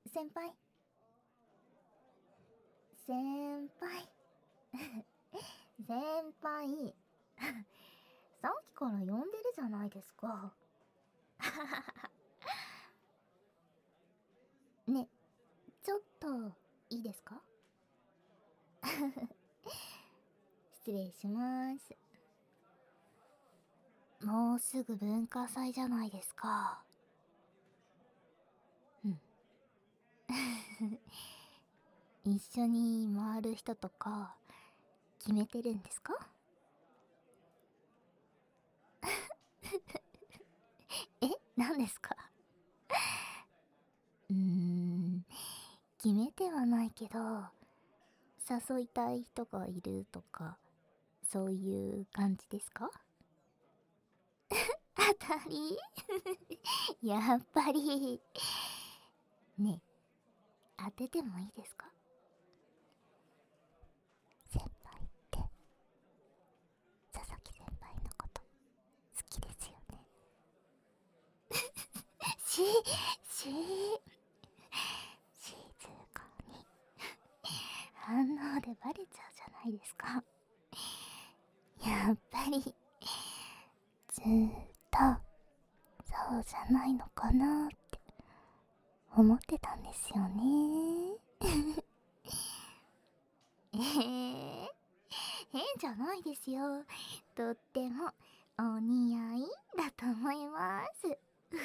先輩。先輩。先輩。さっきから呼んでるじゃないですか。ね、ちょっといいですか？失礼します。もうすぐ文化祭じゃないですか。うん。一緒に回る人とか決めてるんですか？え、何ですか？決めてはないけど、誘いたい人がいるとか、そういう感じですか？当たり。やっぱり。ねえ、当ててもいいですか？先輩って佐々木先輩のこと好きですよね。し、し、静かに。反応でバレちゃうじゃないですか。やっぱりずーっとそうじゃないのかなって思ってたんですよね。変じゃないですよ。とってもお似合いだと思います。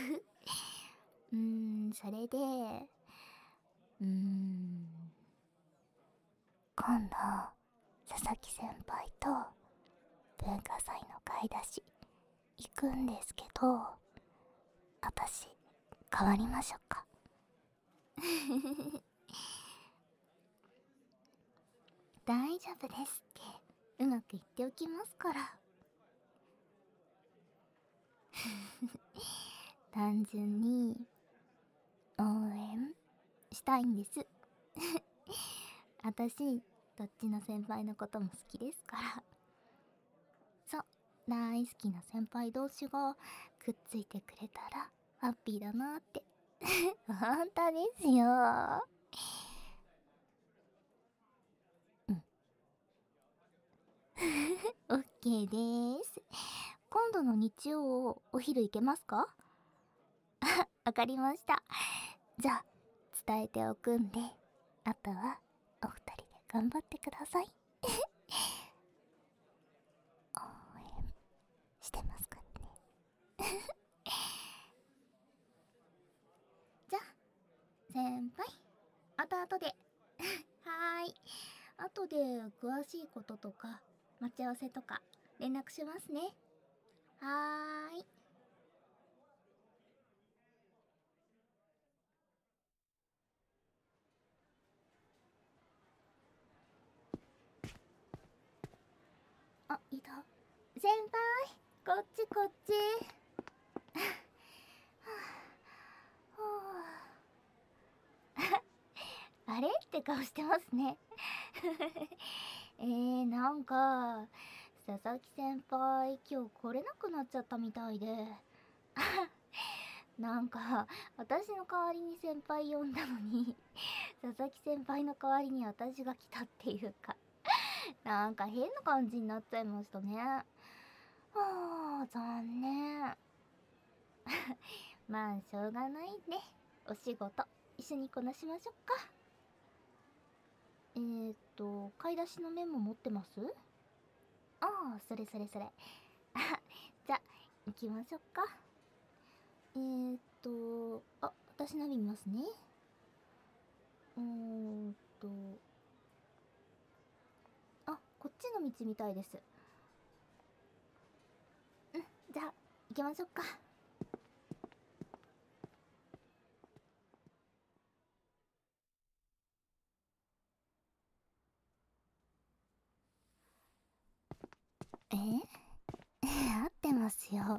それで、今度、佐々木先輩と文化祭の買い出し行くんですけど、私、代わりましょうか？大丈夫ですって、うまく言っておきますから。単純に、応援したいんです。私、どっちの先輩のことも好きですから。そう、大好きな先輩同士がくっついてくれたらハッピーだなって。本当ですよ。うん。オッケーでーす。今度の日曜お昼行けますか？わかりました。じゃあ伝えておくんで、あとはお二人で頑張ってください。応援してますからね。じゃあ先輩、後々で。はーい。後で詳しいこととか待ち合わせとか連絡しますね。はーい。あ、いた。先輩、こっちこっち。あれって顔してますね。なんか佐々木先輩今日来れなくなっちゃったみたいで。なんか私の代わりに先輩呼んだのに、佐々木先輩の代わりに私が来たっていうか、なんか変な感じになっちゃいましたね。はあ、残念。まあしょうがないね。お仕事一緒にこなしましょうか。買い出しのメモ持ってます？ああ、それそれそれ。じゃあ行きましょうか。私ナビ見ますね。うーんとこっちの道みたいです。じゃあ行きましょうか。合ってますよ。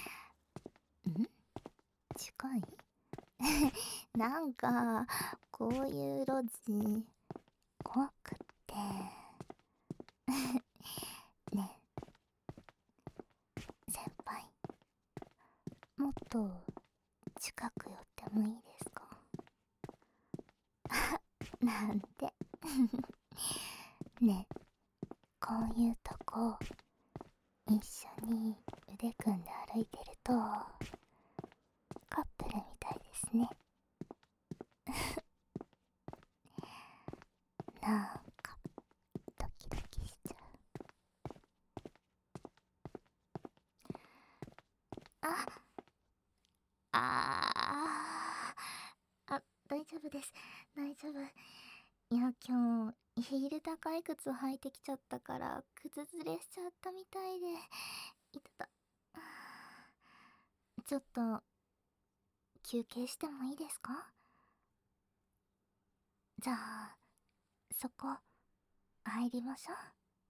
近い。なんかこういう路地怖くってね。先輩、もっと近く寄ってもいいですか？ なんて。ねえ、こういうとこ一緒に腕組んで歩いてるとカップルみたいですね。なんかドキドキしちゃう。ああ大丈夫です。大丈夫。いや、今日ヒール高い靴履いてきちゃったから靴ずれしちゃったみたいで、いたた。ちょっと休憩してもいいですか？じゃあそこ入りましょう。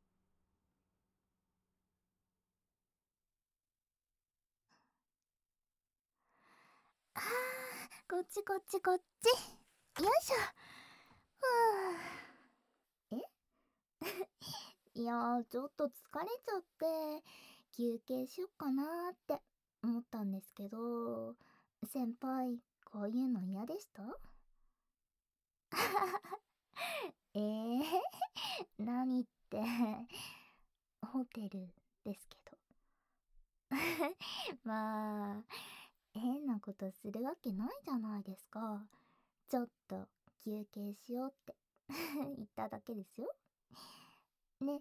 あこっちこっちこっち。よいしょ。ふう。いやちょっと疲れちゃって休憩しよっかなーって思ったんですけど、先輩こういうの嫌でした？えー、何ってホテルですけど。まあ変なことするわけないじゃないですか。ちょっと休憩しようって言っただけですよね。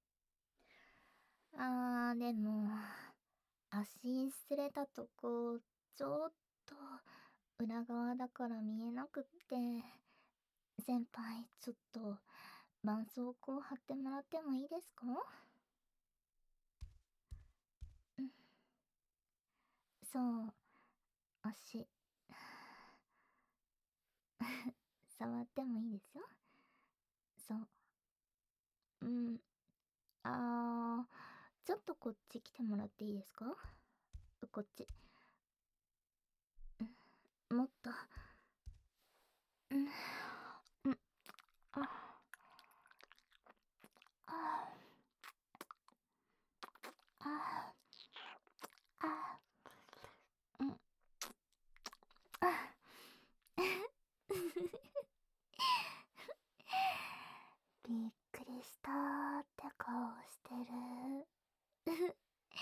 でも足すれたとこちょっと裏側だから見えなくって、先輩ちょっと絆創膏貼ってもらってもいいですか？うん、そう、足触ってもいいですよ。そう。うん。ちょっとこっち来てもらっていいですか？こっち。もっと。うん。うん。ああああうん。あびっくりしたーって顔してる。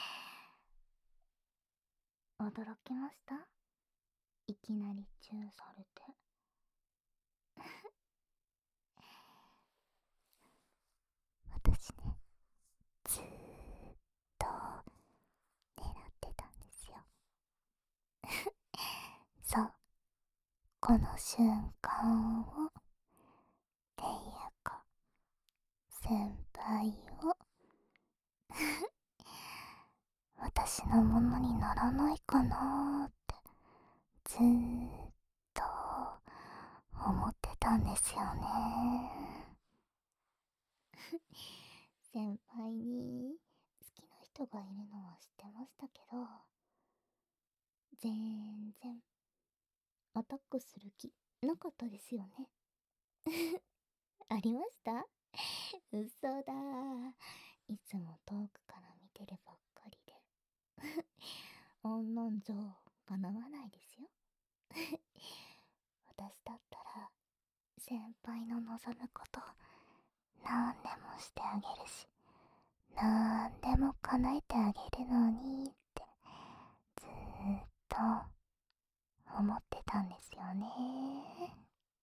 驚きました？いきなりチューされて。私ね、ずーっと狙ってたんですよ。そう、この瞬間を、っていうか、先輩を私のものにならないかなーってずーっと思ってたんですよね。先輩に好きな人がいるのは知ってましたけど、全然アタックする気なかったですよね。ありました？嘘だー。いつも遠くから見てるばっかりで。案の定叶わないですよ。私だったら先輩の望むこと何でもしてあげるし、何でも叶えてあげるのにってずーっと思ってたんですよね。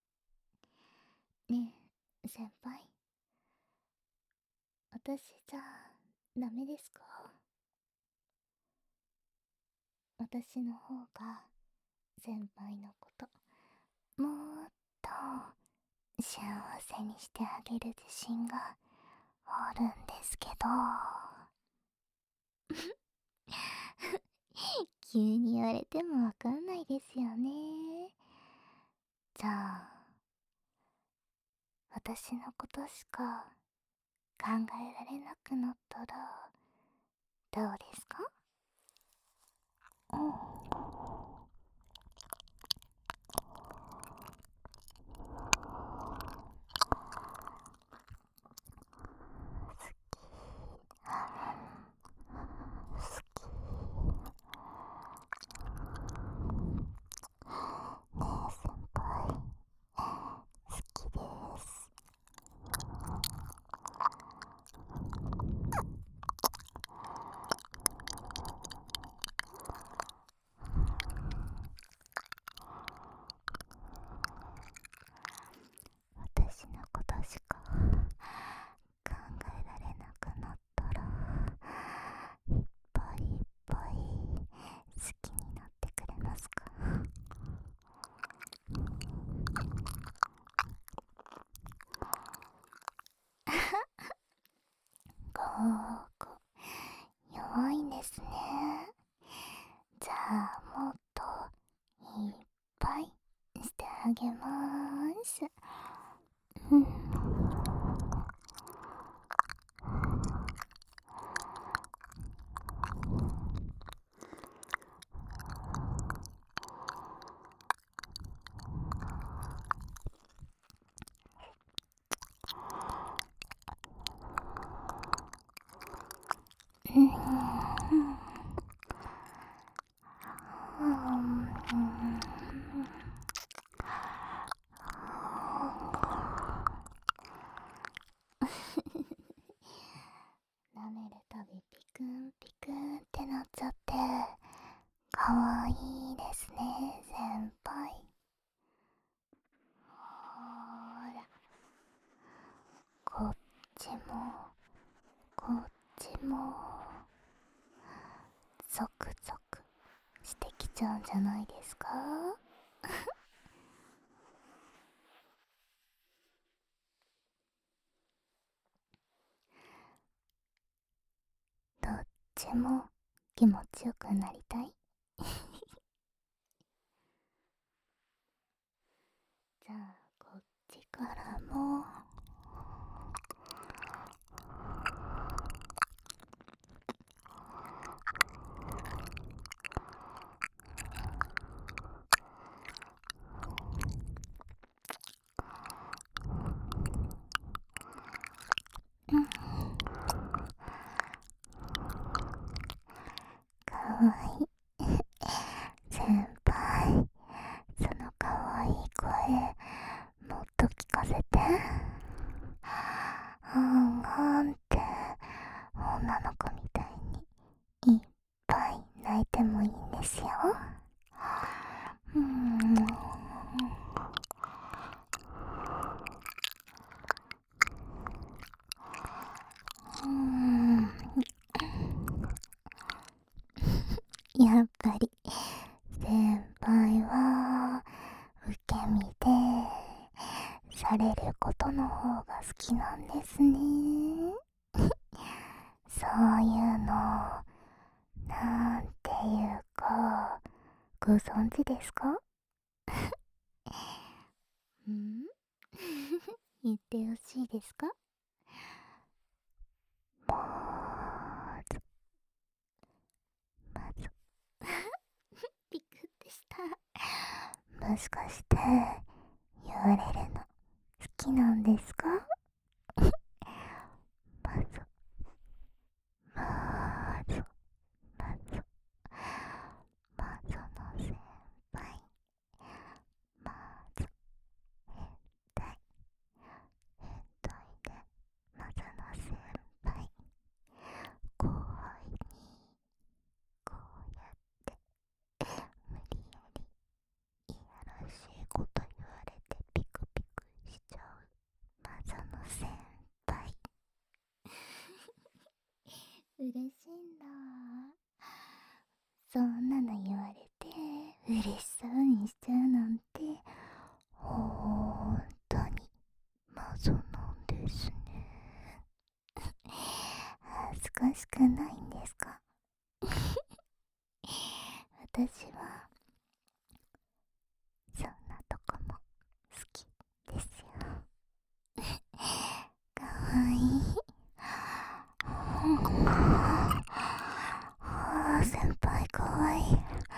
ねえ先輩、私じゃダメですか？私の方が先輩のこともっと幸せにしてあげる自信があるんですけど。急に言われてもわかんないですよね。じゃあ私のことしか考えられなくなったらどうですか？うん。ねえ先輩、好きです。 こ弱いんですね。じゃあもっといっぱいしてあげまーす。うん。うん舐めるたびピクンピクンってなっちゃってかわいいですね、先輩。ほーら、こっちもこっちもゾクゾクしてきちゃうんじゃないですか？どっちも気持ちよくなりたい。じゃあこっちからもかわいい。先輩、そのかわいい声もっと聞かせて。あんって女の子みたいにいっぱい泣いてもいいんですよ。うん。うん。やっぱり先輩は受け身でされることの方が好きなんですね。そういうのなんていうかご存知ですか？ん言ってほしいですか？まずまずピクってした。もしかして言われるの好きなんですか？まずまずまずまずの先輩、まず変態変態でまずの先輩、後輩にこうやって無理やりいやらしいこと言われてピクピクしちゃうまずの先輩。嬉しいんだ。そんなの言われて嬉しそうにしちゃうなんてほんとに謎なんですね。恥ずかしくないんですか？私はそんなとこも好きですよ。かわいい。先輩かわいい。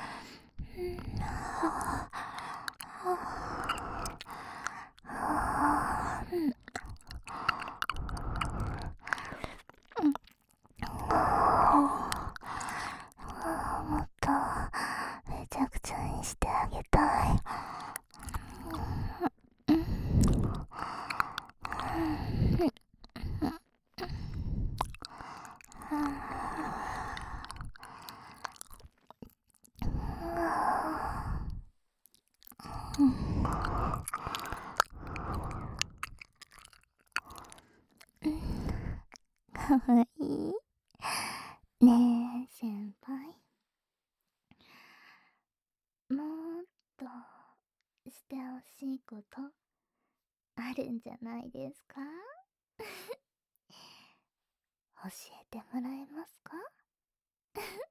もっとめちゃくちゃにしてあげたい。かわいい。ねえ先輩、もっとしてほしいことあるんじゃないですか？ 教えてもらえますか？